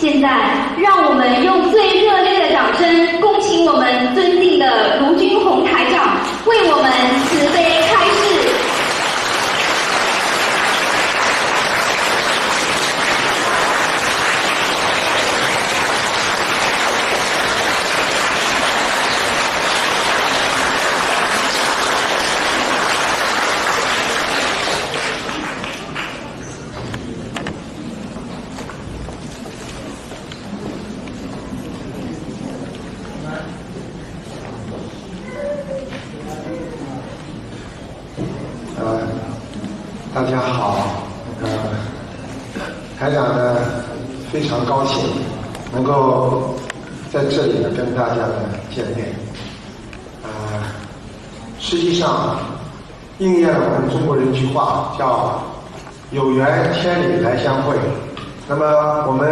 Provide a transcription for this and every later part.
现在，让我们用最热烈的掌声，恭请我们尊敬的卢军宏台长为我们慈悲开示。 大家好，台长呢非常高兴能够在这里呢跟大家呢见面。实际上应验了我们中国人一句话，叫有缘千里来相会。那么我们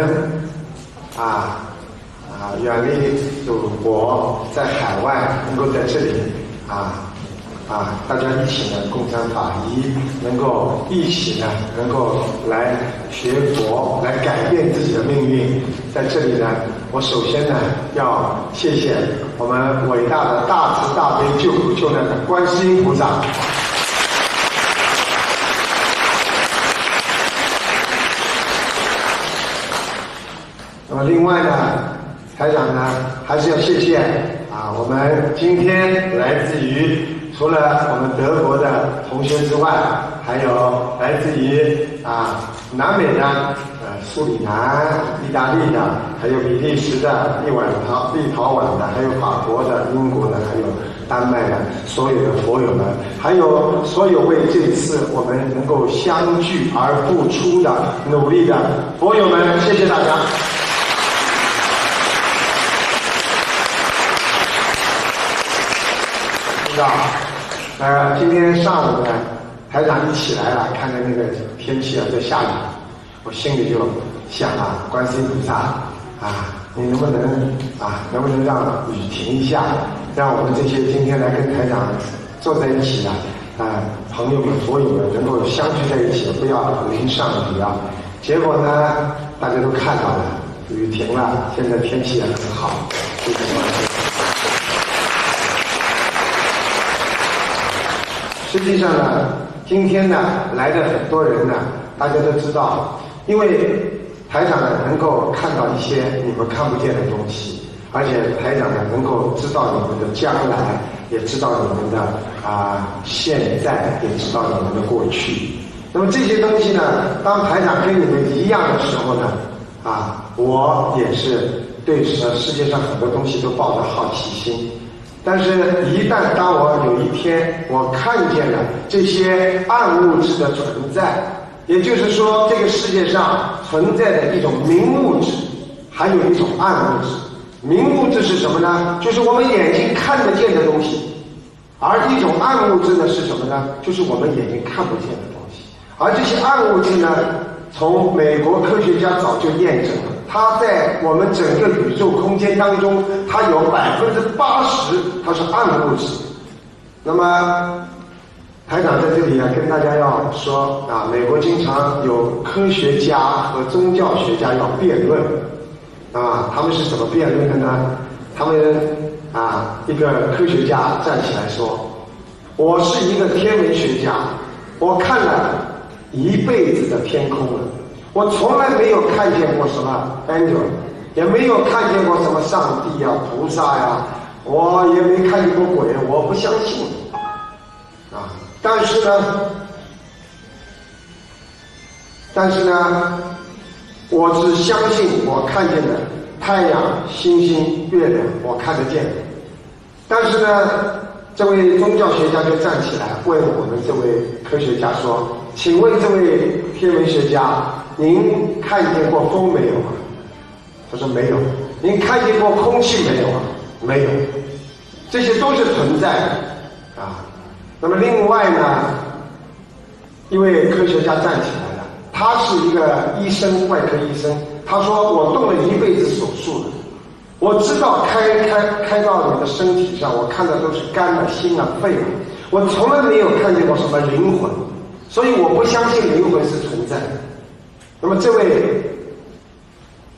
远离祖国，在海外能够在这里大家一起呢共参法医，能够一起呢能够来学佛，来改变自己的命运。在这里呢，我首先呢要谢谢我们伟大的大慈大悲救苦救难的观世音菩萨。那么另外呢，台长呢还是要谢谢我们今天来自于除了我们德国的同学之外，还有来自于南美的苏里南、意大利的，还有比利时的、立陶宛的，还有法国的、英国的，还有丹麦的所有的佛友们，还有所有为这次我们能够相聚而付出的努力的佛友们，谢谢大家。今天上午呢，台长一起来了，看着那个天气在下雨，我心里就想观世音菩萨你能不能让雨停一下，让我们这些今天来跟台长坐在一起的朋友们、佛友们能够相聚在一起，不要淋上雨啊。结果呢，大家都看到了，雨停了，现在天气也很好，非常高兴。实际上呢，今天呢来的很多人呢，大家都知道，因为台长呢能够看到一些你们看不见的东西，而且台长呢能够知道你们的将来，也知道你们的现在，也知道你们的过去。那么这些东西呢，当台长跟你们一样的时候呢，我也是对世界上很多东西都抱着好奇心。但是一旦当我有一天我看见了这些暗物质的存在，也就是说这个世界上存在的一种明物质，还有一种暗物质。明物质是什么呢？就是我们眼睛看得见的东西，而一种暗物质呢是什么呢？就是我们眼睛看不见的东西。而这些暗物质呢，从美国科学家早就验证了，它在我们整个宇宙空间当中，它有80%它是暗物质。那么台长在这里跟大家要说美国经常有科学家和宗教学家要辩论他们是怎么辩论的呢？他们一个科学家站起来说，我是一个天文学家，我看了一辈子的天空了，我从来没有看见过什么 angel， 也没有看见过什么上帝菩萨我也没看见过鬼，我不相信但是呢我只相信我看见的太阳、星星、月亮我看得见。但是呢这位宗教学家就站起来问我们这位科学家说，请问这位天文学家，您看见过风没有他说没有。您看见过空气没有没有。这些都是存在的那么另外呢，一位科学家站起来了，他是一个医生，外科医生，他说我动了一辈子手术了，我知道开到你的身体上，我看的都是肝心肺我从来没有看见过什么灵魂，所以我不相信灵魂是存在的。那么这位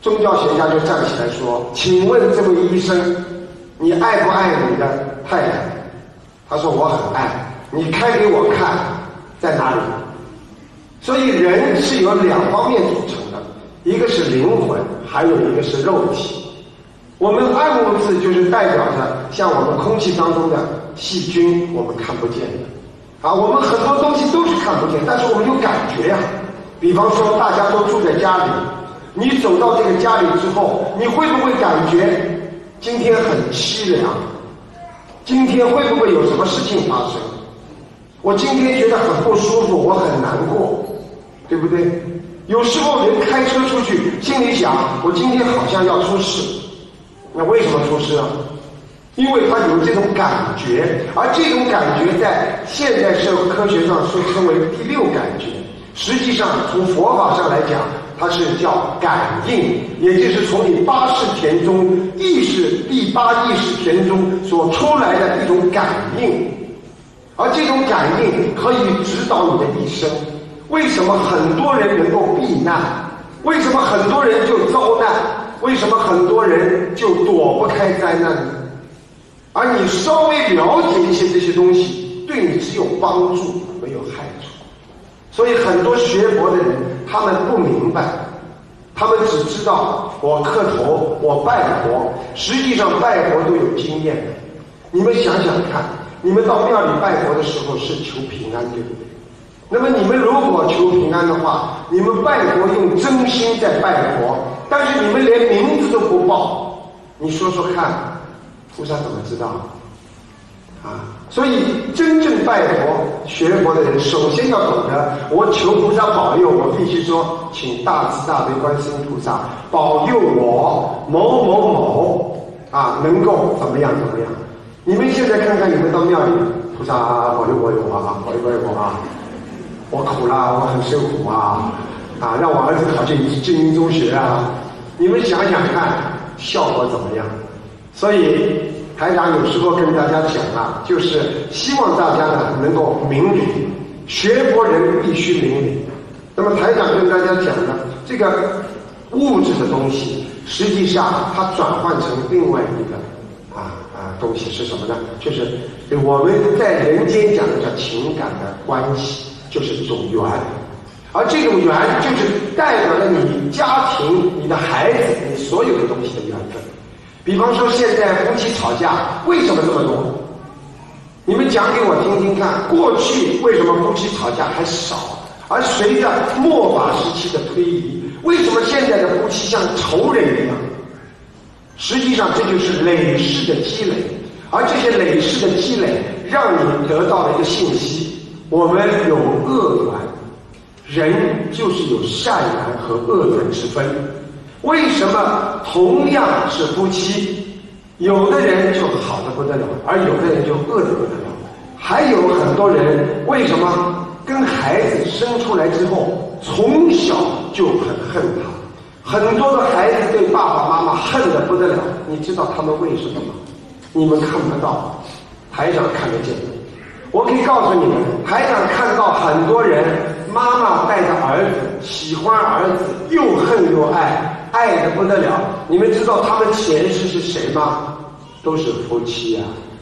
宗教学家就站起来说：“请问这位医生，你爱不爱你的太太？”他说：“我很爱。”你开给我看，在哪里？所以人是由两方面组成的，一个是灵魂，还有一个是肉体。我们暗物质就是代表着像我们空气当中的细菌，我们看不见的。我们很多东西都是看不见，但是我们有感觉呀。比方说大家都住在家里，你走到这个家里之后，你会不会感觉今天很凄凉？今天会不会有什么事情发生？我今天觉得很不舒服，我很难过，对不对？有时候人开车出去，心里想，我今天好像要出事。那为什么出事呢？因为他有这种感觉，而这种感觉在现代社会科学上说称为第六感觉。实际上从佛法上来讲，它是叫感应，也就是从你八识田中第八意识田中所出来的一种感应。而这种感应可以指导你的一生。为什么很多人能够避难？为什么很多人就遭难？为什么很多人就躲不开灾难呢？而你稍微了解一些这些东西，对你只有帮助，没有害处。所以很多学佛的人，他们不明白，他们只知道我磕头，我拜佛，实际上拜佛都有经验的。你们想想看，你们到庙里拜佛的时候是求平安，对不对？那么你们如果求平安的话，你们拜佛用真心在拜佛，但是你们连名字都不报，你说说看，菩萨怎么知道？所以真正拜佛学佛的人，首先要懂得，我求菩萨保佑，我必须说，请大慈大悲观世音菩萨保佑我某某某能够怎么样怎么样。你们现在看看，你们到庙里，菩萨保佑我保佑我我苦了，我很受苦让我儿子考进精英中学你们想想看，效果怎么样？所以台长有时候跟大家讲就是希望大家呢能够明理，学佛人必须明理。那么台长跟大家讲的这个物质的东西，实际上它转换成另外一个东西是什么呢？就是我们在人间讲的叫情感的关系，就是一种缘。而这种缘就是代表了你家庭、你的孩子、你所有的东西的缘分。比方说现在夫妻吵架，为什么这么多？你们讲给我听听看，过去为什么夫妻吵架还少？而随着末法时期的推移，为什么现在的夫妻像仇人一样？实际上这就是累世的积累，而这些累世的积累让你得到了一个信息：我们有恶缘，人就是有善缘和恶缘之分。为什么同样是夫妻，有的人就好得不得了，而有的人就恶得不得了？还有很多人为什么跟孩子生出来之后，从小就很恨他？很多的孩子对爸爸妈妈恨得不得了，你知道他们为什么吗？你们看不到，台长看得见。我可以告诉你们，台长看到很多人，妈妈带着儿子，喜欢儿子，又恨又爱，爱得不得了。你们知道他们前世是谁吗？都是夫妻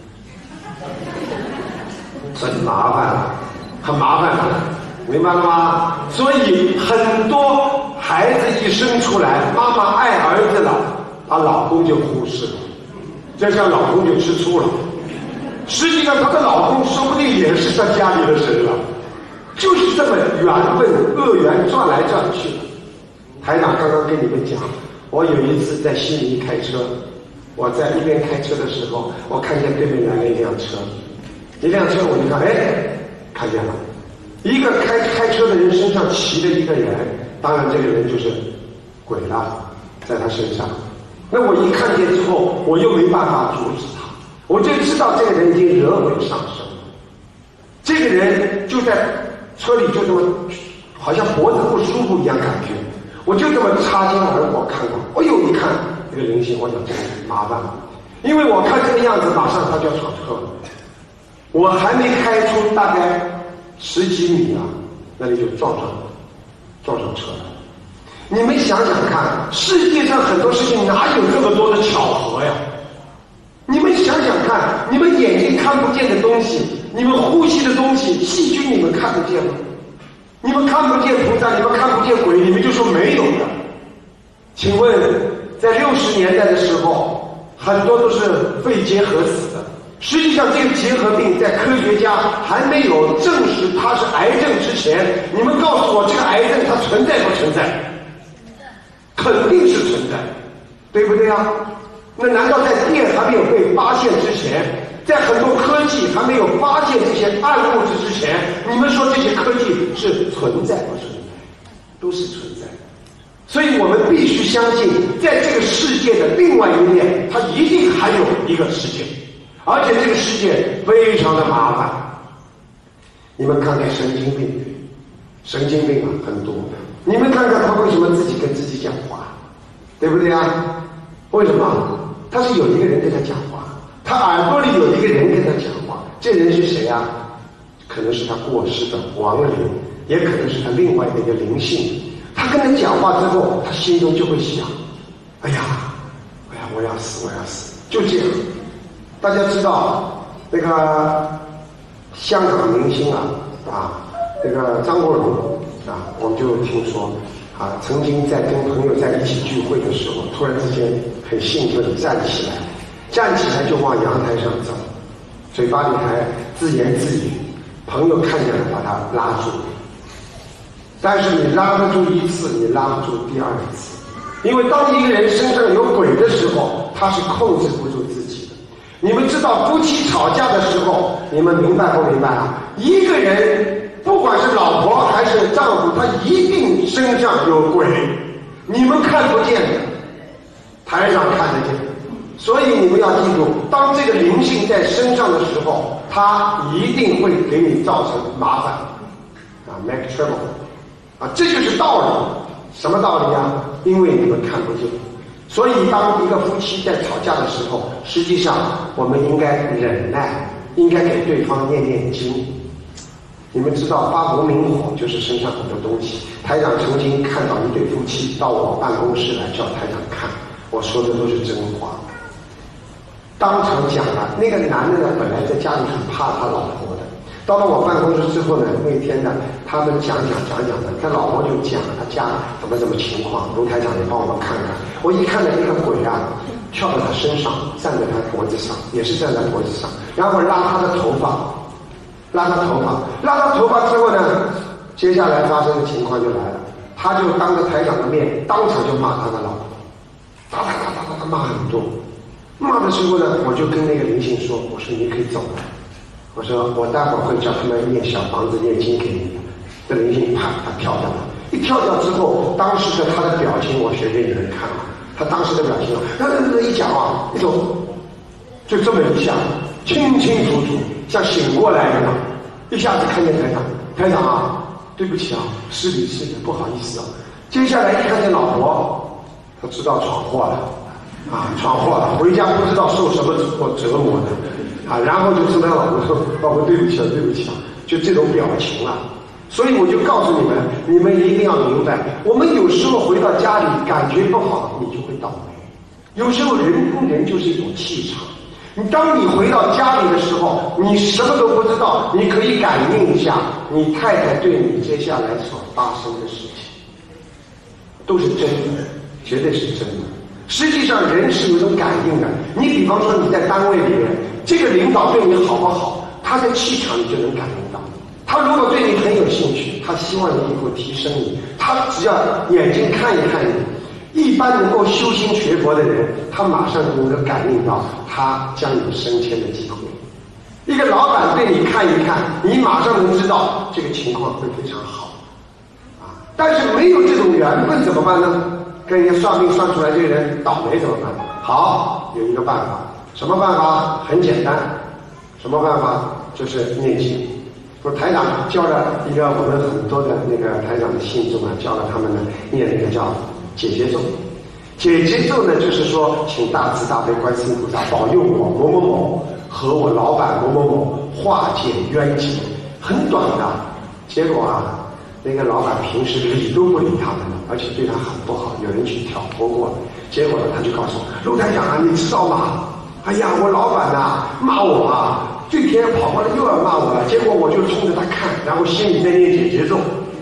真麻烦，很麻烦，明白了吗？所以很多孩子一生出来，妈妈爱儿子了，她老公就忽视了，这下老公就吃醋了。实际上她的老公说不定也是她家里的神了，就是这么缘分恶缘转来转去的。台长刚刚跟你们讲，我有一次在悉尼开车，我在一边开车的时候，我看见对面来了一辆车，我就看，看见了一个开车的人身上骑着一个人，当然这个人就是鬼了，在他身上。那我一看见之后，我又没办法阻止他，我就知道这个人已经惹鬼上身了。这个人就在车里就这么好像脖子不舒服一样感觉，我就这么擦肩而过看到，一看这个灵性，我想这个麻烦了，因为我看这个样子马上他就要闯车了，我还没开出大概10几米那里就撞上车了。 你们想想看，世界上很多事情哪有这么多的巧合呀？你们想想看，你们眼睛看不见的东西，你们呼吸的东西，细菌你们看得见吗？你们看不见菩萨，你们看不见鬼，你们就说没有的。请问，在60年代的时候，很多都是肺结核死的。实际上，这个结核病在科学家还没有证实它是癌症之前，你们告诉我，这个癌症它存在不存在？肯定是存在，对不对啊？那难道在电还没有被发现之前，在很多科技还没有发现这些暗物质之前，你们说这些科技是存在不存在？都是存在。所以我们必须相信，在这个世界的另外一面，它一定还有一个世界，而且这个世界非常的麻烦。你们看看神经病，神经病很多。你们看看他为什么自己跟自己讲话，对不对啊？为什么？他是有一个人跟他讲话，他耳朵里有一个人跟他讲话。这人是谁啊？可能是他过世的亡灵，也可能是他另外的一个灵性。他跟他讲话之后，他心中就会想：哎呀，我要死，我要死，就这样。大家知道那个香港明星那个张国荣我们就听说曾经在跟朋友在一起聚会的时候，突然之间很兴奋站起来就往阳台上走，嘴巴里还自言自语，朋友看见了把他拉住。但是你拉得住一次，你拉不住第二次，因为当一个人身上有鬼的时候，他是控制不住自己的。你们知道夫妻吵架的时候，你们明白不明白啊？一个人不管是老婆还是丈夫，他一定身上有鬼，你们看不见的，台上看得见。所以你们要记住，当这个灵性在身上的时候，它一定会给你造成麻烦make trouble 这就是道理。什么道理啊？因为你们看不见。所以当一个夫妻在吵架的时候，实际上我们应该忍耐，应该给对方念念经。你们知道发无名火就是身上很多东西。台长曾经看到一对夫妻到我办公室来叫台长看，我说的都是真话，当场讲了。那个男的呢，本来在家里很怕他老婆的，到了我办公室之后呢，那天呢，他们讲的，他老婆就讲他家怎么情况，卢台长也帮我们看看。我一看到那个鬼跳到他身上，站在他脖子上，也是站在脖子上，然后拉他的头发，拉他头发之后呢，接下来发生的情况就来了，他就当着台长的面，当场就骂他的老婆，哒骂很多。骂的时候呢，我就跟那个灵性说，我说你可以走了，我说我待会儿会叫他们念小房子念经给你的。这灵性啪，他跳掉了。一跳掉之后，当时的他的表情我学给你们看了，他当时的表情一讲一种就这么一下，清清楚楚，像醒过来一样，一下子看见台长对不起失礼，不好意思接下来一看见老婆，他知道闯祸了，回家不知道受什么折磨的然后就跟他老婆说，老婆对不起就这种表情所以我就告诉你们一定要明白，我们有时候回到家里感觉不好，你就会倒霉。有时候人跟人就是一种气场，当你回到家里的时候，你什么都不知道，你可以感应一下你太太对你接下来所发生的事情，都是真的，绝对是真的。实际上人是有一种感应的，你比方说你在单位里面，这个领导对你好不好，他的气场你就能感应到。他如果对你很有兴趣，他希望你以后提升你，他只要眼睛看一看你，一般能够修心学佛的人，他马上就能够感应到他将有升迁的机会。一个老板对你看一看，你马上能知道这个情况会非常好但是没有这种缘分怎么办呢？跟人家算命算出来这个人倒霉怎么办？好，有一个办法。什么办法？很简单。什么办法？就是念经。台长教了一个我们很多的那个台长的信众教了他们呢念那个叫解结咒。解结咒呢，就是说请大慈大悲观世音菩萨保佑我某某某和我老板某某某化解冤结。很短的，结果那个老板平时理都不理他们了而且对他很不好，有人去挑拨过了。结果呢，他就告诉我，陆台长啊，你知道吗？哎呀，我老板呐骂我啊，这天跑过来又要骂我了，结果我就冲着他看，然后心里在念解结咒。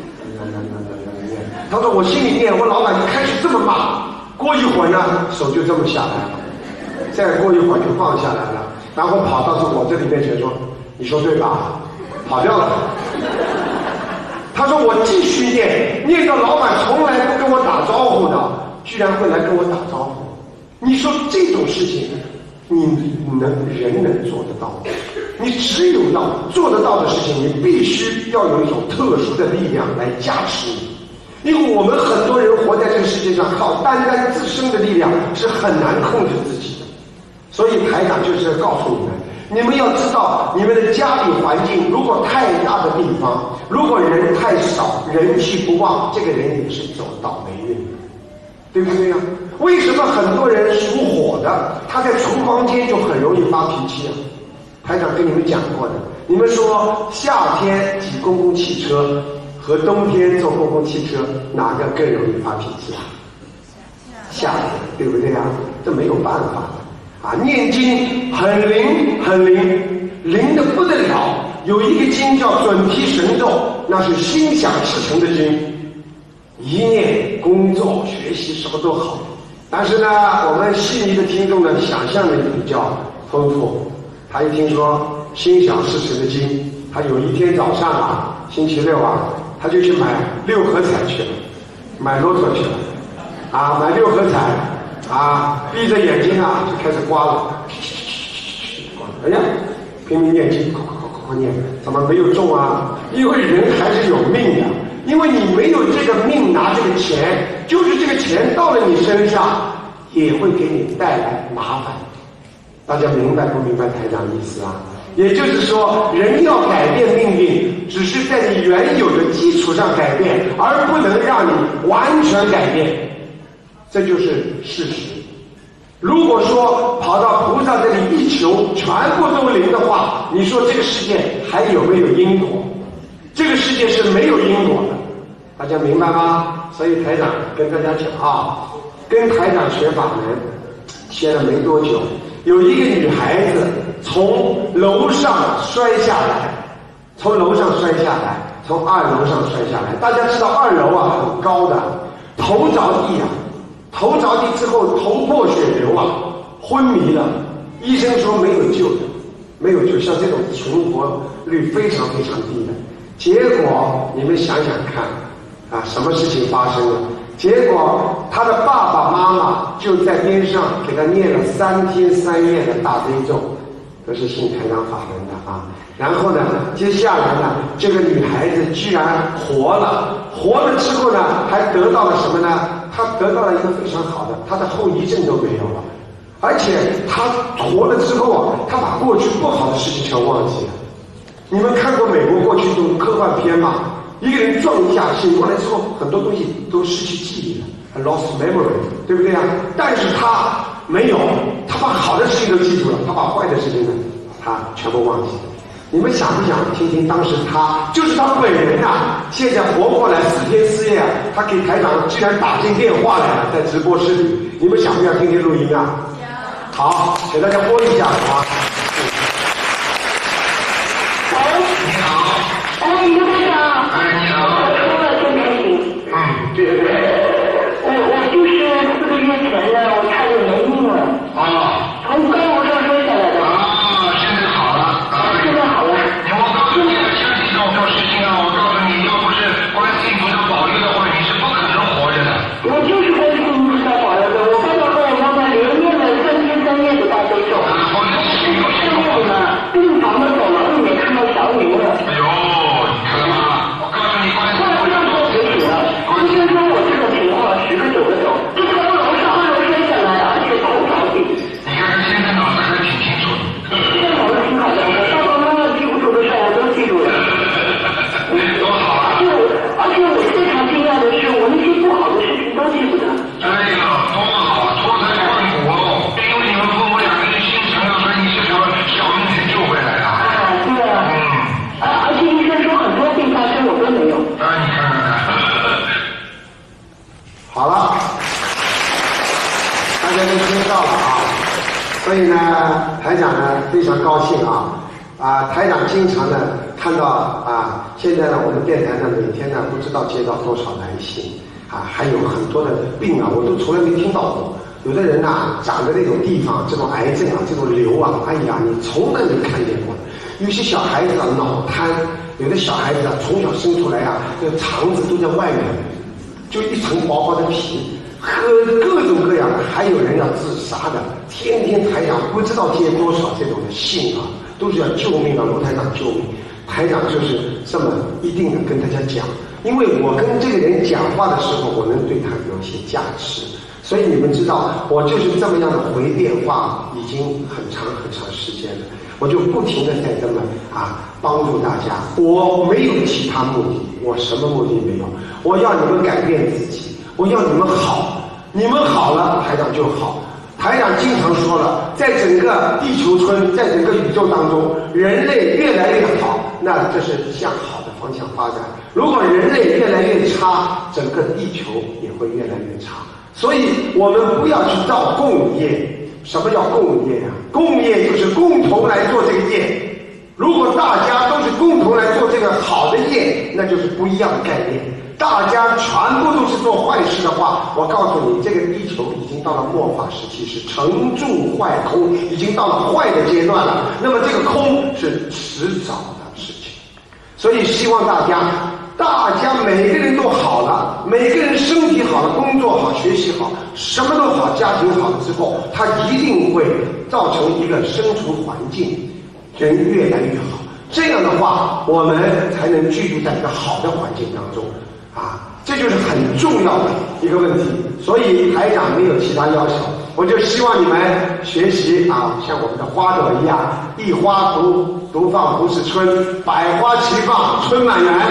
他说我心里念，我老板就开始这么骂，过一会儿呢，手就这么下来了，再过一会儿就放下来了，然后跑到我这里面前说，你说对吧？跑掉了。他说我继续念到老板从来不跟我打招呼的，居然会来跟我打招呼。你说这种事情，人能做得到吗？你只有要做得到的事情，你必须要有一种特殊的力量来加持你。因为我们很多人活在这个世界上，靠单单自身的力量是很难控制自己的。所以台长就是要告诉你们，你们要知道，你们的家里环境如果太大的地方，如果人太少，人气不旺，这个人也是走倒霉运，对不对呀？为什么很多人属火的，他在厨房间就很容易发脾气啊？台长跟你们讲过的，你们说夏天挤公共汽车和冬天坐公共汽车哪个更容易发脾气啊？夏天，对不对啊？这没有办法的啊！念经很灵，很灵，灵的不得了。有一个经叫准提神咒，那是心想事成的经，一念工作学习什么都好。但是呢，我们悉尼的听众呢，想象力比较丰富。他一听说心想事成的经，他有一天早上啊，星期六啊，他就去买6合彩去了，买骆驼去了，啊，买6合彩，啊，闭着眼睛啊就开始刮了，哎呀，拼命念经，快念，怎么没有中啊？因为人还是有命的，因为你没有这个命拿这个钱，就是这个钱到了你身上，也会给你带来麻烦。大家明白不明白台长意思啊？也就是说，人要改变命运，只是在你原有的基础上改变，而不能让你完全改变，这就是事实。如果说跑到菩萨这里一求全部都灵的话，你说这个世界还有没有因果？这个世界是没有因果的，大家明白吗？所以台长跟大家讲啊，跟台长学法门学了没多久，有一个女孩子从楼上摔下来，从2楼上摔下来。大家知道2楼啊很高的，头着地啊，头着地之后头破血流啊，昏迷了。医生说没有救的，没有救，像这种存活率非常非常低的。结果你们想想看啊，什么事情发生了？结果他的爸爸妈妈就在边上给他念了3天3夜的大悲咒，都是信台长法门的啊。然后呢，接下来呢，这个女孩子居然活了之后呢，还得到了什么呢？她得到了一个非常好的，她的后遗症都没有了，而且她活了之后啊，她把过去不好的事情全忘记了。你们看过美国过去这种科幻片吗？一个人撞一下醒过来之后，很多东西都失去记忆了 ，lost memory， 对不对啊？但是他没有，他把好的事情都记住了，他把坏的事情呢，他全部忘记了。你们想不想听听当时他就是他本人啊，现在活过来4天4夜啊，他给台长居然打进电话来了，在直播室里，你们想不想听听录音啊？好，给大家播一下啊。 你好。哎，刘台长。哎，你好。我说了真开心。对。我就是4个月前呢，我差点没命了。啊。从高楼上摔下来的。啊，现在好了。现在好了。我告诉你，像你这种事情啊，我告诉你，要不是观世音菩萨保佑的话，你是不可能活着的。我就是观世音菩萨保佑的，我刚才和我妈妈连念了3天3夜的大悲咒。啊，我就是有时候呢，病房的走廊里面看到小女了。哎呦。10个9个走，就从楼上2楼摔下来，而且头着地。你看看现在脑子还挺清楚的。现在脑子挺好的，我爸爸妈妈记不住的事我都记住了。多好啊！而且我非常惊讶的是，我那些不好的事情都记不大家都听到了啊。所以呢，台长呢非常高兴台长经常呢看到现在呢我们电台呢每天呢不知道接到多少来信还有很多的病我都从来没听到过。有的人长的那种地方，这种癌症这种瘤哎呀，你从来没看见过。有些小孩子脑瘫，有的小孩子从小生出来这个肠子都在外面，就一层薄薄的皮，和各种各样的，还有人要自杀的，天天台长不知道接多少这种的信都是要救命罗台长救命。台长就是这么一定的跟大家讲，因为我跟这个人讲话的时候，我能对他有一些价值。所以你们知道，我就是这么样的回电话，已经很长很长时间了。我就不停的在这么帮助大家。我没有其他目的，我什么目的没有？我要你们改变自己，我要你们好，你们好了，台长就好。台长经常说了，在整个地球村，在整个宇宙当中，人类越来越好，那这是向好的方向发展。如果人类越来越差，整个地球也会越来越差。所以我们不要去造共业。什么叫共业共业就是共同来做这个业。如果大家都是共同来做这个好的业，那就是不一样的概念。大家全部都是做坏事的话，我告诉你，这个地球已经到了末法时期，是成住坏空，已经到了坏的阶段了。那么这个空是迟早的事情。所以希望大家每个人都好了，每个人身体好了，工作好，学习好，什么都好，家庭好了之后，它一定会造成一个生存环境，人越来越好。这样的话，我们才能居住在一个好的环境当中这就是很重要的一个问题。所以台长没有其他要求，我就希望你们学习像我们的花朵一样，一花独放不是春，百花齐放春满园。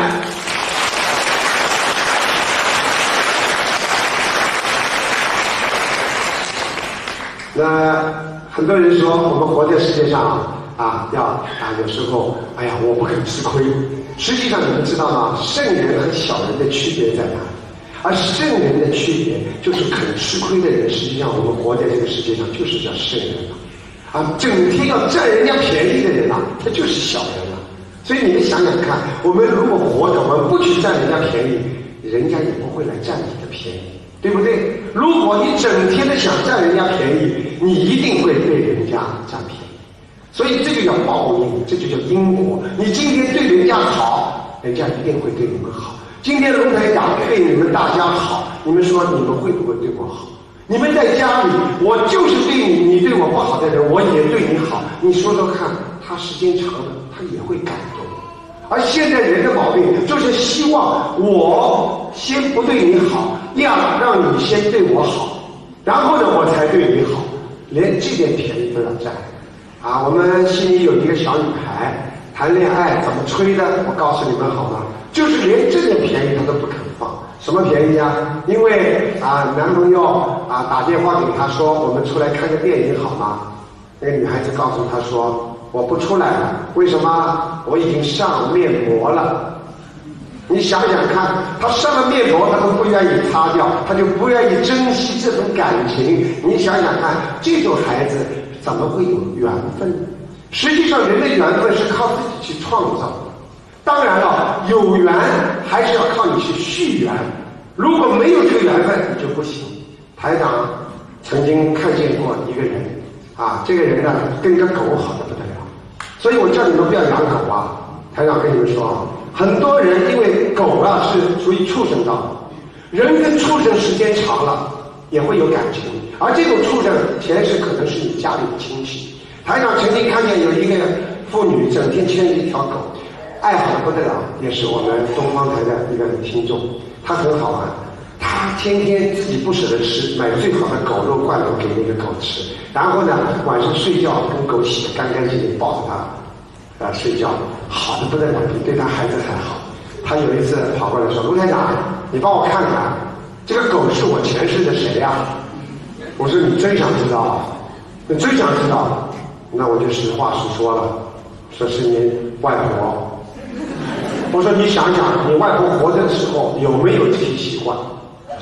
那很多人说我们活在世界上有时候我不肯吃亏。实际上你们知道吗？圣人和小人的区别在哪里？而圣人的区别就是肯吃亏的人，实际上我们活在这个世界上就是叫圣人整天要占人家便宜的人他就是小人所以你们想想看，我们如果活着，我们不去占人家便宜，人家也不会来占你的便宜，对不对？如果你整天的想占人家便宜，你一定会被人家占便宜。所以这就叫报应，这就叫因果。你今天对人家好，人家一定会对你们好。今天龙台长对你们大家好，你们说你们会不会对我好？你们在家里，我就是对你对我不好的人，我也对你好。你说说看，他时间长了，他也会感动。而现在人的毛病就是希望我先不对你好，让你先对我好，然后呢我才对你好，连这点便宜都要占。我们悉尼有一个小女孩谈恋爱怎么吹的，我告诉你们好吗？就是连这点便宜她都不肯放。什么便宜因为男朋友打电话给她说，我们出来看个电影好吗？那个女孩子告诉他说，我不出来了。为什么？我已经上面膜了。你想想看，他上了面膜，他都不愿意擦掉，他就不愿意珍惜这种感情。你想想看，这种孩子怎么会有缘分？实际上人的缘分是靠自己去创造的。当然了，有缘还是要靠你去续缘，如果没有这个缘分你就不行。台长曾经看见过一个人这个人呢跟个狗好得不得了，所以我叫你们不要养狗台长跟你们说，很多人因为狗是属于畜生道，人跟畜生时间长了也会有感情，而这种畜生前世可能是你家里的亲戚。台长曾经看见有一个妇女整天牵着一条狗，爱好得不得了，也是我们东方台的一个听众。她很好玩，她天天自己不舍得吃，买最好的狗肉罐头给那个狗吃，然后呢晚上睡觉跟狗洗得干干净净，抱着它睡觉，好得不得了，比对他孩子还好。他有一次跑过来说，卢台长，你帮我看看这个狗是我前世的谁我说你真想知道？你真想知道？那我就实话实说了，说是你外婆。我说你想想，你外婆活着的时候有没有这些习惯？他说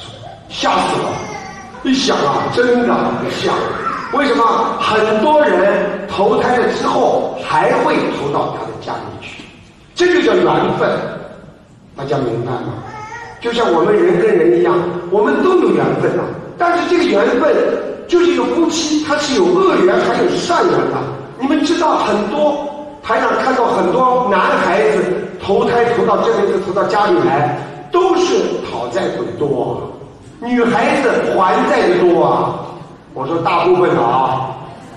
吓死了！一想啊，真的很像。为什么很多人投胎了之后还会投到他的家里去？这就叫缘分，大家明白吗？就像我们人跟人一样，我们都有缘分啊。但是这个缘分就是一个夫妻，它是有恶缘还有善缘的。你们知道很多台长看到很多男孩子投胎投到这辈子投到家里来，都是讨债鬼多啊，女孩子还债的多啊。我说大部分的啊，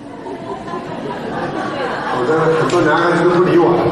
我这很多男孩子都不理我了。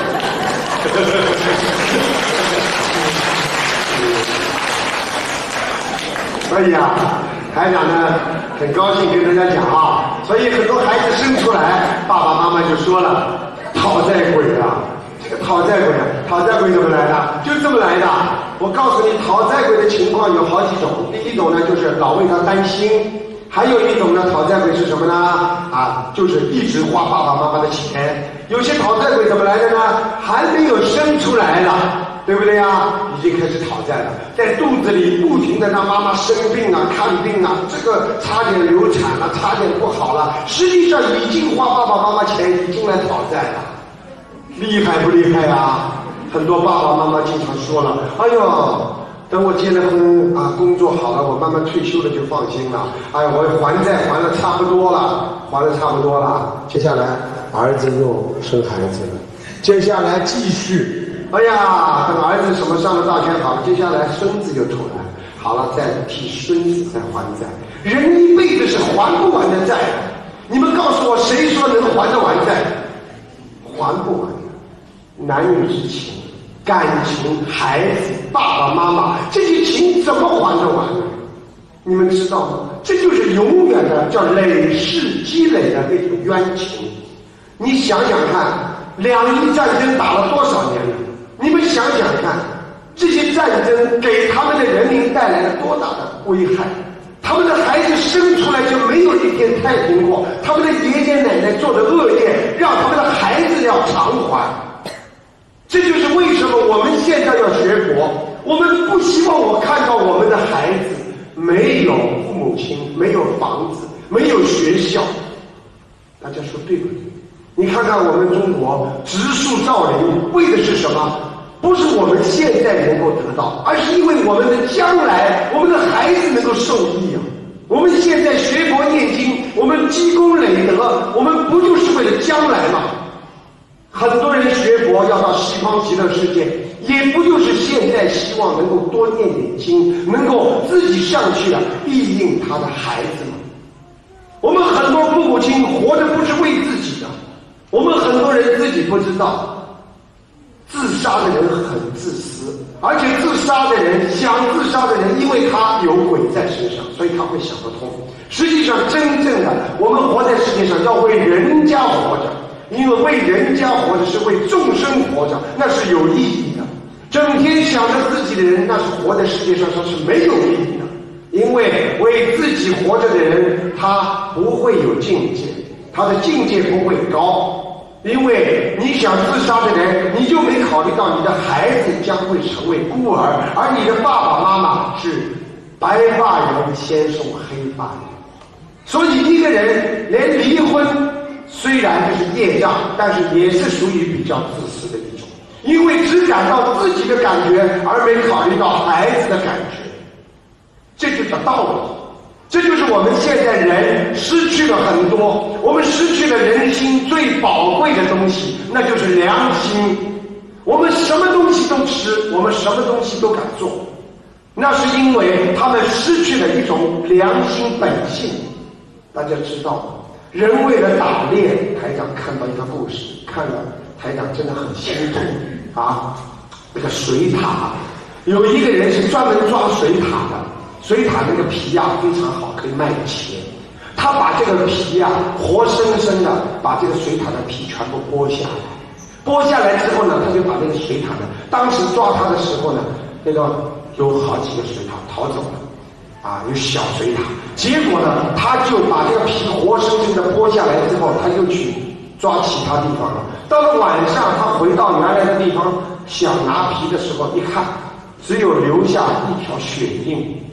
所以啊，台长呢很高兴跟大家讲啊，所以很多孩子生出来，爸爸妈妈就说了，讨债鬼啊，这个讨债鬼啊，讨债鬼怎么来的？就这么来的。我告诉你，讨债鬼的情况有好几种。第一种呢，就是老为他担心；还有一种呢，讨债鬼是什么呢？啊，就是一直花爸爸妈妈的钱。有些讨债鬼怎么来的呢？还没有生出来了，对不对呀？已经开始讨债了，在肚子里不停的让妈妈生病啊、看病啊，这个差点流产了，差点不好了，实际上已经花爸爸妈妈钱，已经来讨债了，厉害不厉害啊？很多爸爸妈妈经常说了，哎呦，等我结了婚啊，工作好了，我慢慢退休了就放心了。哎呀，我还债还了差不多了，接下来儿子又生孩子了，接下来继续。哎呀，等儿子什么上了大学好了，接下来孙子又出来了，好了，再替孙子再还债。人一辈子是还不完的债，你们告诉我，谁说能还得完债？还不完的。男女之情、感情、孩子、爸爸妈妈，这些情怎么还得完呢？你们知道吗？这就是永远的叫累世积累的那种冤情。你想想看，两伊战争打了多少年了？你们想想看，这些战争给他们的人民带来了多大的危害？他们的孩子生出来就没有一天太平过，他们的爷爷奶奶做的恶业，让他们的孩子要偿还。这就是为什么我们现在要学佛，我们不希望我看到我们的孩子没有父母亲，没有房子，没有学校。大家说对不对？你看看我们中国植树造林，为的是什么？不是我们现在能够得到，而是因为我们的将来，我们的孩子能够受益啊。我们现在学佛念经，我们积功累德，我们不就是为了将来吗？很多人学佛要到西方极乐世界，也不就是现在希望能够多念点经，能够自己上去了庇应他的孩子吗？我们很多父母亲活着不是为自己的，我们很多人自己不知道，自杀的人很自私，而且自杀的人，想自杀的人，因为他有鬼在身上，所以他会想不通。实际上真正的我们活在世界上要为人家活着，因为为人家活着是为众生活着，那是有意义的。整天想着自己的人，那是活在世界上是没有意义的。因为为自己活着的人，他不会有境界，他的境界不会高。因为你想自杀的人，你就没考虑到你的孩子将会成为孤儿，而你的爸爸妈妈是白发人先送黑发人。所以一个人连离婚虽然这是业障，但是也是属于比较自私的一种，因为只感到自己的感觉，而没考虑到孩子的感觉。这就叫道理。这就是我们现在人失去了很多，我们失去了人心最宝贵的东西，那就是良心。我们什么东西都吃，我们什么东西都敢做，那是因为他们失去了一种良心本性。大家知道吗？人为了打猎，台长看到一个故事，看了台长真的很心痛啊！那个水獭，有一个人是专门抓水獭的。水獭那个皮啊非常好，可以卖钱。他把这个皮啊活生生的把这个水獭的皮全部剥下来，剥下来之后呢，他就把那个水獭呢，当时抓他的时候呢，那个有好几个水獭逃走了，啊，有小水獭。结果呢，他就把这个皮活生生的剥下来之后，他又去抓其他地方了。到了晚上，他回到原来的地方想拿皮的时候，一看，只有留下一条血印。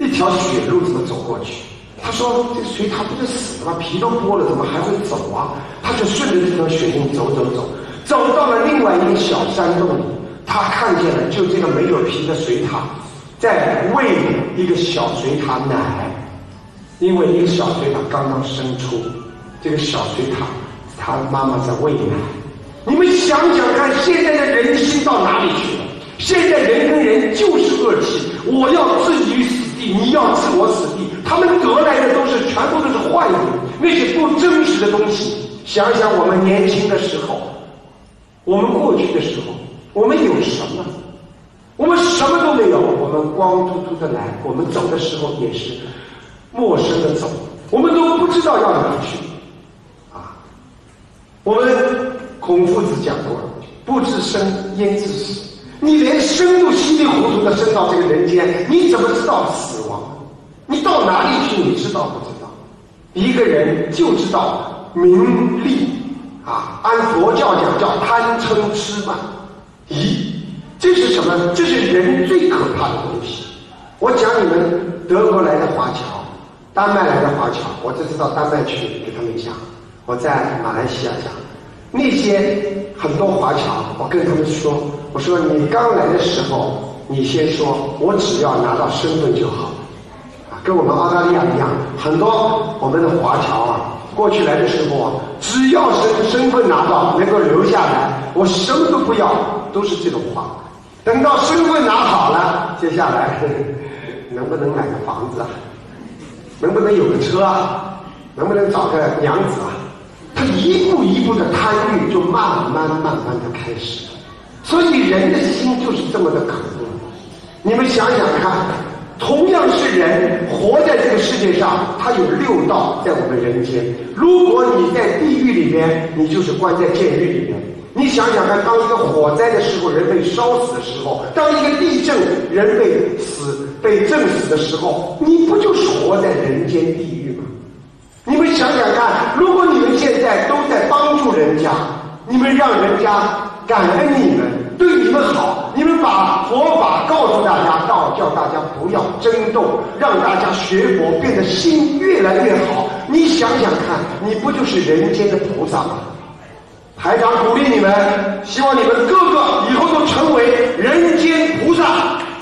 一条血路怎么走过去？他说这个水獭不就死了吗？皮都剥了，怎么还会走啊？他就顺着这条血路走到了另外一个小山洞里，他看见了就这个没有皮的水獭在喂一个小水獭奶，因为一个小水獭刚刚生出，这个小水獭他妈妈在喂奶。你们想想看，现在的人心到哪里去了？现在人跟人就是恶气，我要置你于死地，你要置我死地，他们得来的全部都是坏人，那些不真实的东西。想想我们年轻的时候，我们过去的时候，我们有什么？我们什么都没有，我们光秃秃的来，我们走的时候也是陌生的走，我们都不知道要哪去啊。我们孔夫子讲过，不知生焉知死。你连生都稀里糊涂的生到这个人间，你怎么知道死亡？你到哪里去？你知道不知道？一个人就知道名利啊，按佛教讲叫贪嗔痴慢疑，这是什么？这是人最可怕的东西。我讲你们德国来的华侨，丹麦来的华侨，我这次到丹麦去给他们讲，我在马来西亚讲，那些很多华侨，我跟他们说，我说你刚来的时候，你先说我只要拿到身份就好，啊，跟我们澳大利亚一样，很多我们的华侨啊，过去来的时候啊，只要身份拿到，能够留下来，我什么都不要，都是这种话。等到身份拿好了，接下来能不能买个房子啊？能不能有个车啊？能不能找个娘子啊？他一步一步的贪欲就慢慢的开始了。所以人的心就是这么的可恶。你们想想看，同样是人活在这个世界上，他有六道在我们人间。如果你在地狱里面，你就是关在监狱里面。你想想看，当一个火灾的时候，人被烧死的时候，当一个地震人被震死的时候，你不就是活在人间地狱吗？你们想想看，如果你们现在都在帮助人家，你们让人家感恩你们，对你们好，你们把佛法告诉大家，叫大家不要争斗，让大家学佛变得心越来越好，你想想看，你不就是人间的菩萨吗？台长鼓励你们，希望你们个个以后都成为人间菩萨。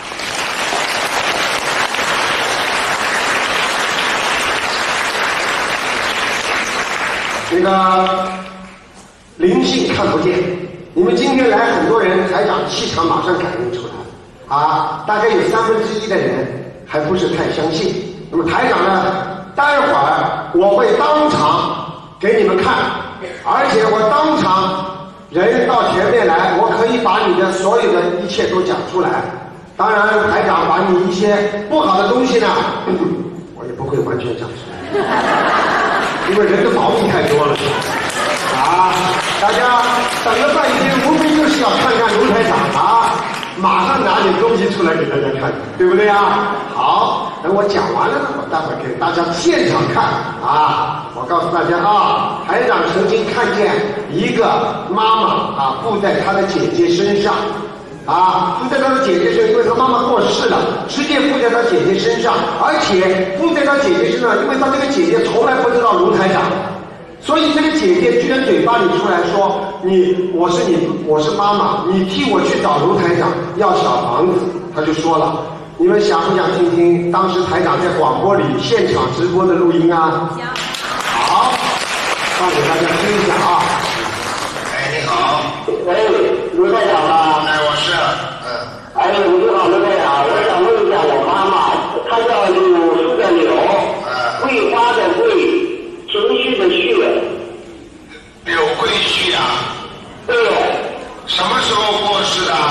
那个灵性看不见，你们今天来很多人，台长气场马上感应出来啊，大概有1/3的人还不是太相信。那么台长呢，待会儿我会当场给你们看，而且我当场人到前面来，我可以把你的所有的一切都讲出来。当然台长把你一些不好的东西呢，我也不会完全讲出来，因为人的毛病太多了啊！大家等了半天，无非就是要看看卢台长啊，马上拿点东西出来给大家看，对不对啊？好，等我讲完了呢，我待会儿给大家现场看啊！我告诉大家啊，台长曾经看见一个妈妈啊，附在她的姐姐身上。啊，附在他的姐姐身上，因为他妈妈过世了，直接附在他姐姐身上，而且附在他姐姐身上，因为他这个姐姐从来不知道卢台长，所以这个姐姐居然嘴巴里出来说：“我是妈妈，你替我去找卢台长要小房子。”他就说了，你们想不想听听当时台长在广播里现场直播的录音啊？好，放给大家听一下啊。 哎，你好。 喂，卢台长吗？ 哎，我是。 哎，你好，卢台长，我想问一下我妈妈，她叫柳树的柳，桂花的桂，情绪的绪。 柳桂絮啊？ 对。 什么时候过世的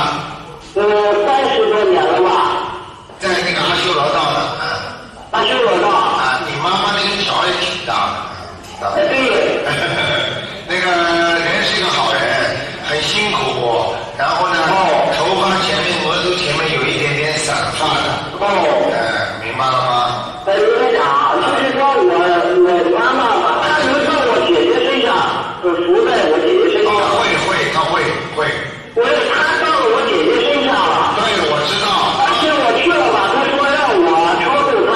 ？30多年了吧。 在那个阿修罗道的。 阿修罗道。 啊，你妈妈那个条也挺大的。 对。 那个人是一个好人，很辛苦，然后呢，头发前面、额头前面有一点点散发的。明白了吗？ 卢台长，就是说我妈妈，她能到我姐姐身上，伏在我姐姐身上。 她会。 她到了我姐姐身上了。 对，我知道。 而且我去了吧，她说让我超度她。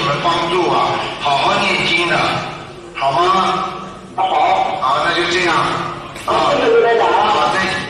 你们帮助啊，好好念经的，好吗？ 好。 好，那就这样。 谢谢卢台长。 好，再见。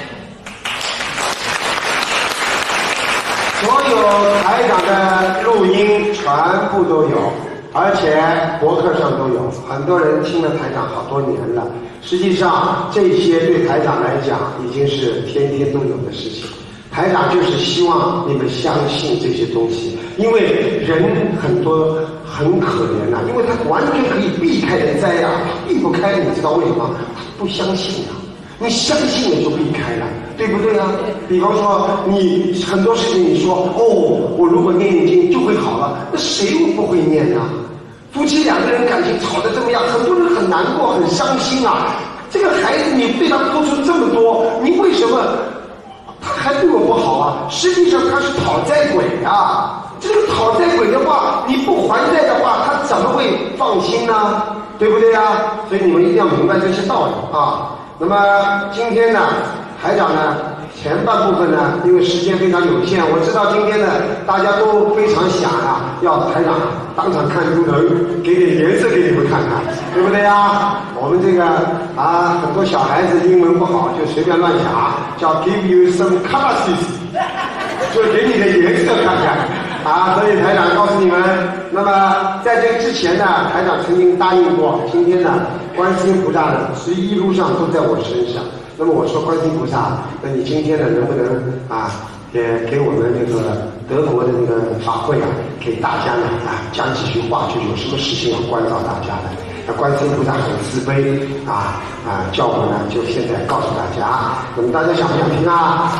所有台长的录音全部都有，而且博客上都有，很多人听了台长好多年了。实际上，这些对台长来讲已经是天天都有的事情。台长就是希望你们相信这些东西，因为人很多很可怜呐、因为他完全可以避开人灾呀、避不开，你知道为什么？他不相信呀、你相信了就避开了，对不对啊？比方说你很多事情你说我如果念念经就会好了，那谁不会念啊？夫妻两个人感情吵得这么样，很多人很难过很伤心啊。这个孩子你对他付出这么多，你为什么他还对我不好啊？实际上他是讨债鬼啊！这个讨债鬼的话，你不还债的话，他怎么会放心呢？对不对啊？所以你们一定要明白这些道理啊。那么今天呢，台长呢前半部分呢，因为时间非常有限，我知道今天呢大家都非常想啊，要台长当场看图腾，给点颜色给你们看看，对不对呀？我们这个很多小孩子英文不好就随便乱讲，叫 give you some colors， 就给你的颜色看看啊。所以台长告诉你们，那么在这之前呢，台长曾经答应过，今天呢观世音菩萨呢是一路上都在我身上。那么我说观世音菩萨，那你今天呢能不能也给我们那个德国的那个法会给大家呢讲几句话，就有什么事情要关照大家的。那观世音菩萨很慈悲叫我呢就现在告诉大家，那么大家想不想听啊？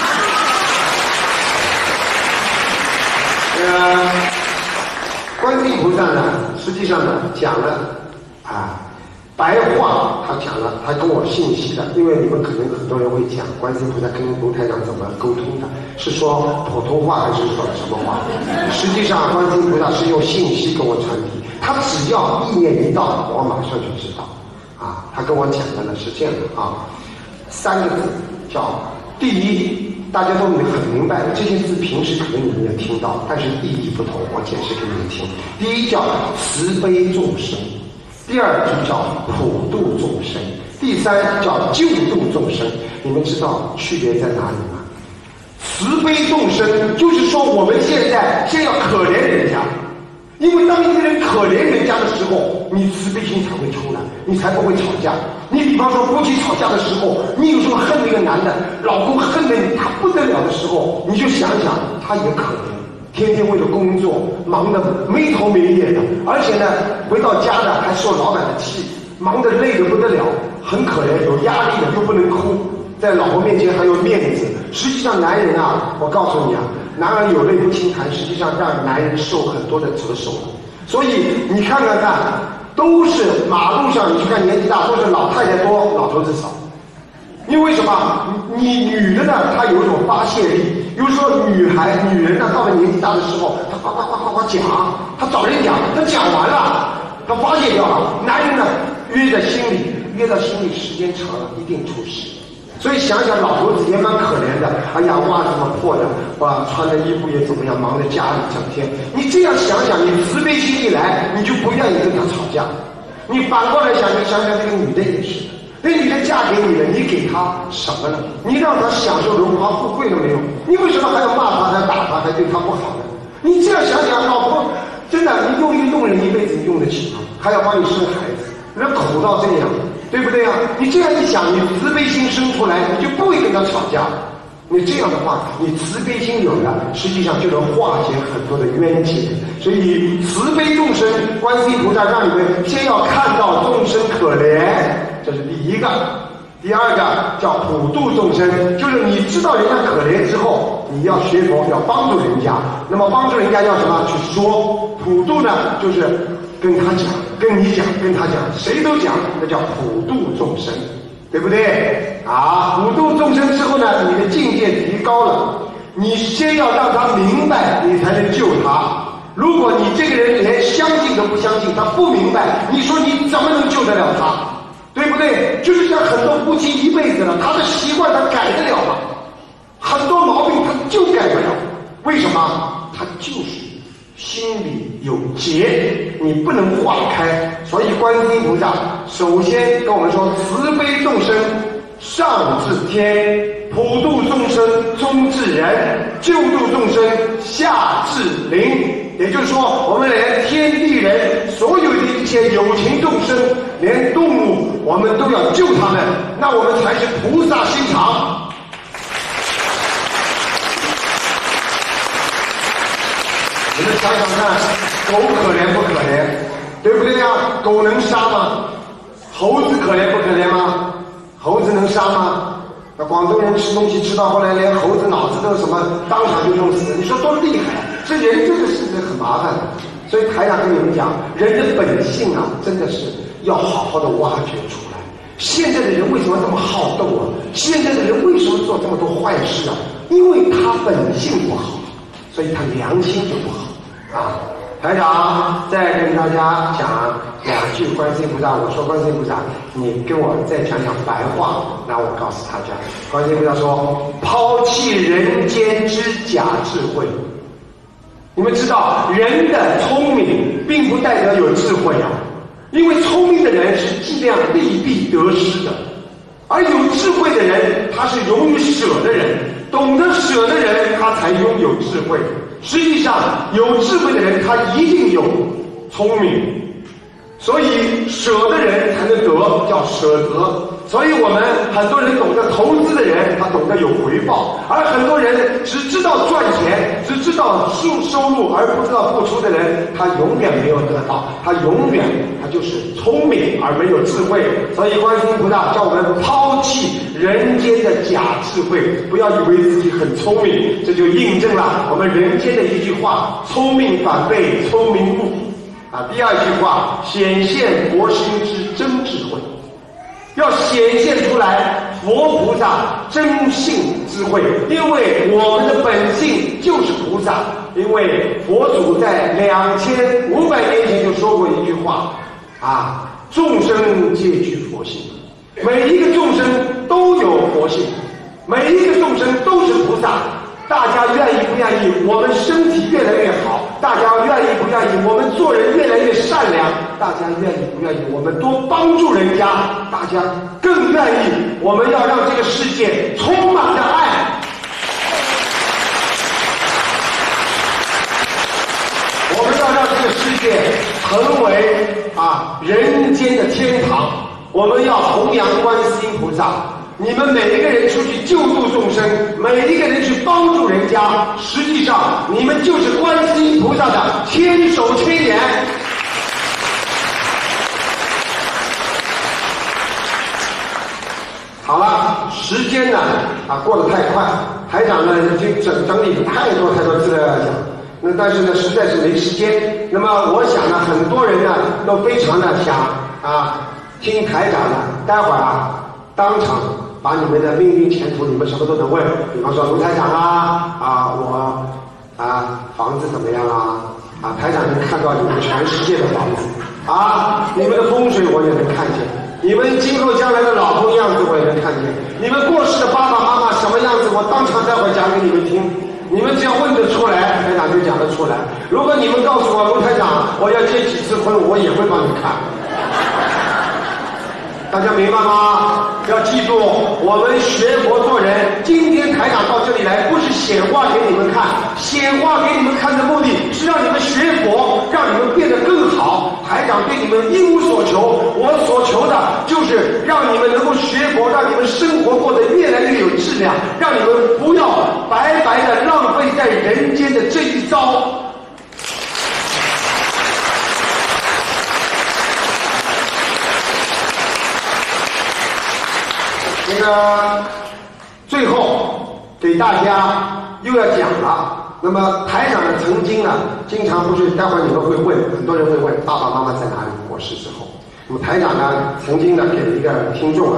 观世音菩萨呢，实际上呢讲了白话，他讲了，他跟我信息的，因为你们可能很多人会讲观世音菩萨跟卢台长怎么沟通的，是说普通话还是说什么话？实际上观世音菩萨是用信息跟我传递，他只要意念一到，我马上就知道他跟我讲的呢是这样的3个字叫第一。大家都很明白，这些字平时可能你们也听到，但是意义不同，我解释给你们听。第一叫慈悲众生，第二就叫普度众生，第三叫救度众生。你们知道区别在哪里吗？慈悲众生就是说我们现在先要可怜人家，因为当一个人可怜人家的时候，你慈悲心才会出来，你才不会吵架。你比方说夫妻吵架的时候，你有时候恨那个男的，老公恨得你他不得了的时候，你就想想他也可怜，天天为了工作忙得没头没夜的，而且呢回到家呢还受老板的气，忙得累得不得了，很可怜，有压力的又不能哭，在老婆面前还有面子。实际上男人我告诉你男儿有泪不轻弹，实际上让男人受很多的折寿。所以你看，都是马路上你去看年纪大都是老太太多，老头子少。因为什么？你女的呢，她有一种发泄力。比如说女人呢，到了年纪大的时候，她呱讲，她找人讲，她讲完了，她发泄掉了。男人呢，约到心里，时间长了一定出事。所以想想老头子也蛮可怜的，袜子嘛破的，穿的衣服也怎么样，忙在家里整天。你这样想想，你慈悲心一来，你就不愿意跟他吵架。你反过来想想这个女的也是，那女的嫁给你了，你给她什么了？你让她享受荣华富贵了没有？你为什么还要骂她，还打她，还对她不好呢？你这样想想，老婆真的，你用人一辈子你用得起吗？还要帮你生孩子，人苦到这样。对不对你这样一想，你慈悲心生出来，你就不会跟他吵架。你这样的话，你慈悲心有了，实际上就能化解很多的冤结。所以慈悲众生，观世音菩萨让你们先要看到众生可怜，这是第一个。第二个叫普度众生，就是你知道人家可怜之后，你要学佛，要帮助人家。那么帮助人家要什么？去说。普度呢，就是跟他讲，跟你讲，跟他讲，谁都讲，那叫普度众生，对不对？普度众生之后呢，你的境界提高了，你先要让他明白，你才能救他。如果你这个人连相信都不相信，他不明白，你说你怎么能救得了他？对不对？就是像很多夫妻一辈子了，他的习惯他改得了吗？很多毛病他就改不了，为什么？他就是心里有结，你不能化开。所以观世音菩萨首先跟我们说，慈悲众生上至天，普度众生中至人，救度众生下至灵。也就是说，我们连天地人所有的一切有情众生，连动物我们都要救他们，那我们才是菩萨心肠。你们想想看，狗可怜不可怜？对不对呀？狗能杀吗？猴子可怜不可怜吗？猴子能杀吗？那广东人吃东西吃到后来，连猴子脑子都什么当场就弄死了，你说多厉害啊！这人这个事情很麻烦的，所以台长跟你们讲，人的本性啊，真的是要好好的挖掘出来。现在的人为什么这么好斗啊？现在的人为什么做这么多坏事啊？因为他本性不好，所以他良心就不好啊。台长再跟大家讲2句观世音菩萨，我说观世音菩萨，你跟我再讲讲白话，那我告诉大家，观世音菩萨说，抛弃人间之假智慧。你们知道，人的聪明并不代表有智慧啊，因为聪明的人是尽量利弊得失的，而有智慧的人，他是勇于舍的人，懂得舍的人，他才拥有智慧。实际上，有智慧的人，他一定有聪明，所以舍的人才能得，叫舍得。所以我们很多人懂得投资的人，他懂得有回报，而很多人只知道赚钱，只知道收入，而不知道付出的人，他永远没有得到，他就是聪明而没有智慧。所以观世音菩萨叫我们抛弃人间的假智慧，不要以为自己很聪明，这就印证了我们人间的一句话：聪明反被聪明误。第2句话，显现佛心之真智慧。要显现出来佛菩萨真性智慧，因为我们的本性就是菩萨。因为佛祖在2500年前就说过一句话众生皆具佛性，每一个众生都有佛性，每一个众生都是菩萨。大家愿意不愿意我们身体越来越好？大家愿意不愿意我们做人越来越善良？大家愿意不愿意我们多帮助人家？大家更愿意我们要让这个世界充满着爱。我们要让这个世界成为人间的天堂。我们要弘扬观世音菩萨。你们每一个人出去救度众生，每一个人去帮助人家，实际上你们就是观世音菩萨的千手千眼。好了，时间呢过得太快，台长呢已经整理太多资料要讲，但是呢实在是没时间。那么我想呢，很多人呢都非常的想听台长的，待会儿当场把你们的命运前途，你们什么都能问。比方说卢台长我房子怎么样台长能看到你们全世界的房子你们的风水我也能看见，你们今后将来的老公样子我也能看见，你们过世的爸爸妈妈什么样子我当场待会讲给你们听。你们只要问得出来，台长就讲得出来。如果你们告诉我卢台长我要结几次婚，我也会帮你看。大家明白吗？要记住，我们学佛做人，今天台长到这里来，不是显化给你们看，显化给你们看的目的是让你们学佛，让你们变得更好。台长对你们一无所求，我所求的就是让你们能够学佛，让你们生活过得越来越有质量，让你们不要白白的浪费在人间的这一遭。最后给大家又要讲了。那么台长呢，曾经呢，经常不是，待会儿你们会问，很多人会问爸爸妈妈在哪里？过世之后，那么台长呢，曾经呢给一个听众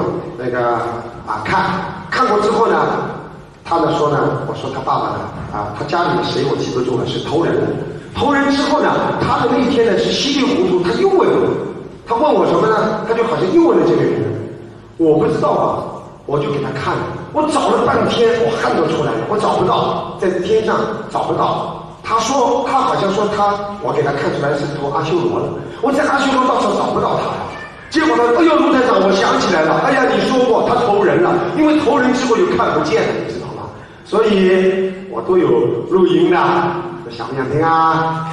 看过之后呢，他呢说呢，我说他爸爸呢他家里谁我记不住了，是投人了。投人之后呢，他的那天呢是稀里糊涂，他又问我，他问我什么呢？他就好像又问了这个人，我不知道我就给他看了，我找了半天，我看都出来了，我找不到，在天上找不到。 他好像说我给他看出来是投阿修罗了，我在阿修罗道上找不到他呀。结果呢，哎呦，卢台长，我想起来了，哎呀，你说过他投人了，因为投人之后又看不见了，你知道吗？所以我都有录音的，想不想听啊？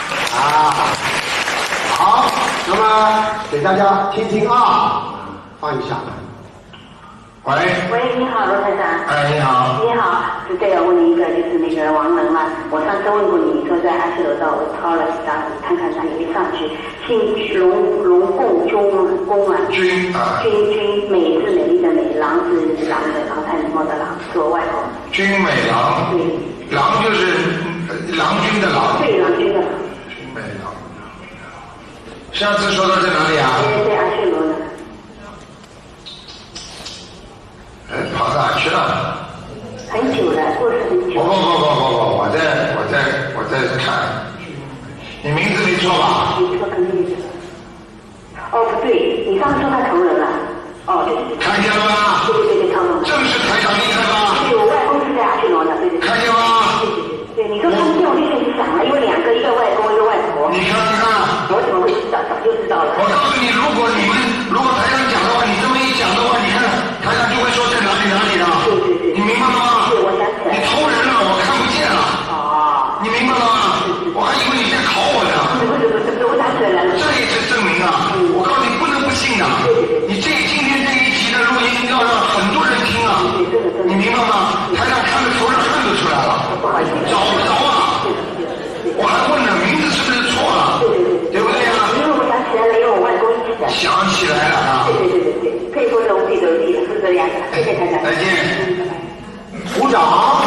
好，那么给大家听听啊，放一下。 喂， 你好，罗台长。 哎，你好。 你好，是这样，问你一个，就是那个王能嘛，我上次问过你，说在阿修罗道我抄了几张，看看他有没有上去。姓龙凤君公啊，君，美是美丽的美，郎是郎的郎才女貌的郎，是我外婆。 君美郎。对。郎就是郎君的郎。 对，郎君的郎。 君美郎。上次说的在哪里啊？ 在阿修罗呢。 跑哪去了？ 很久了，过世很久。 不，我在看。你名字没错吧？ 没错，肯定没错。哦，不对，你上次说他投人了。哦，对。 看见了吗？ 对，看到了。 正是台长厉害吧？ 对，我外公是在阿修罗的，对。看见吗？ 对，你说他们这样就想了，因为两个，一个外公，一个外婆。 你看， 我怎么会知道？早就知道了。 我告诉你，如果台长讲的话，你这么一讲的话，你看台长就会说在哪里了。 对。 你明白了吗？ 对，我想起来。 你投人了，我看不见了。你明白了吗？我还以为你在考我呢。 不是，我想起来了。 这也是证明啊！我告诉你，不能不信的。你今天这一集的录音要让很多人听啊！你明白吗？台长看得头上汗都出来了，找不着啊！我还问呢，名字是不是错了？对不对啊？ 因为我想起来了，因为我外公一起的。 想起来了啊！ 对，佩服这种地斗地，是这样的。谢谢台长。 再见。 鼓掌。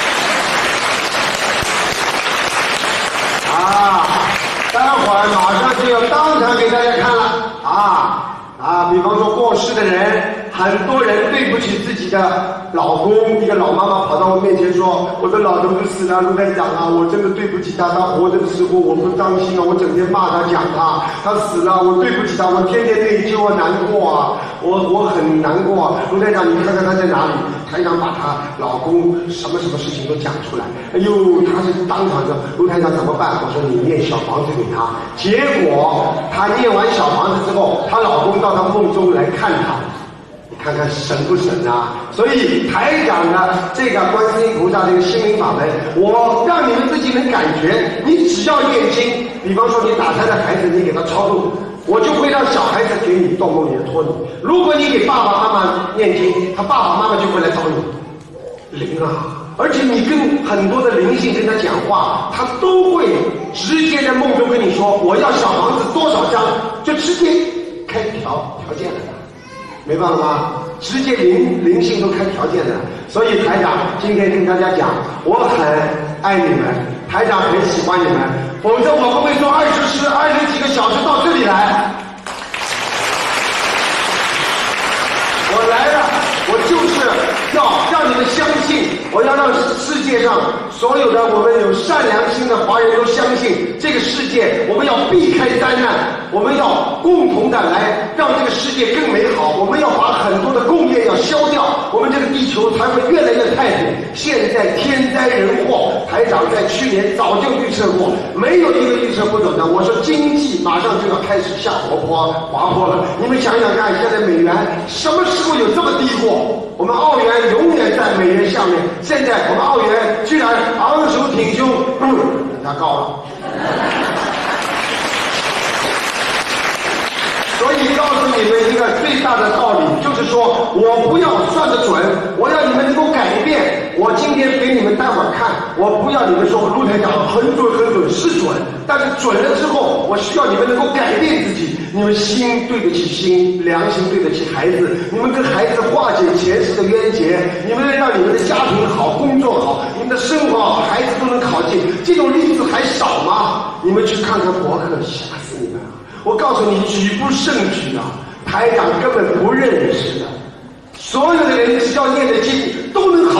待会儿马上就要当场给大家看了比方说过世的人，很多人对不起自己的老公，一个老妈妈跑到我面前说，我的老头子死了，卢台长啊，我真的对不起他，他活着的时候我不当心啊，我整天骂他讲他死了，我对不起他，我天天内疚啊，难过啊，我很难过啊，卢台长你看看他在哪里？台长把她老公什么事情都讲出来，哎呦，她是当场说，卢台长怎么办？我说你念小房子给她，结果她念完小房子之后，她老公到她梦中来看她，你看看神不神啊？所以台长的这个观世音菩萨这个心灵法门，我让你们自己能感觉，你只要念经，比方说你打胎的孩子，你给他超度。我就会让小孩子给你动梦里托你。如果你给爸爸妈妈念经，他爸爸妈妈就会来找你。灵啊！而且你跟很多的灵性跟他讲话，他都会直接在梦中跟你说，我要小房子多少张，就直接开条件了。明白了吗？直接灵性都开条件的。所以台长今天跟大家讲，我很爱你们，台长很喜欢你们，否则我不会说20几个小时到这里来。我来了，我就是要让你们相信，我要让世界上所有的我们有善良心的华人都相信，这个世界我们要避开灾难，我们要共同的来让这个世界更美好，我们要把很多的工业要消掉，我们这个地球才会越来越太平。现在天灾人祸，台长在去年早就预测过，没有一个预测不准的。我说经济马上就要开始下滑坡了，你们想想看，现在美元什么时候有这么低过？我们澳元永远在美元下面，现在我们澳元居然昂首挺胸，人家高了。所以告诉你们一个最大的道理，就是说我不要算得准，我要你们能够改变。我今天给你们待会儿看，我不要你们说陆台长很准是准，但是准了之后，我需要你们能够改变自己，你们心对得起心，良心对得起孩子，你们跟孩子化解前世的冤结，你们让你们的家庭好，工作好，你们的生活好，孩子都能考进，这种例子还少吗？你们去看看博客，吓死你们了！我告诉你，举不胜举啊！台长根本不认识的，所有的人只要念的经都能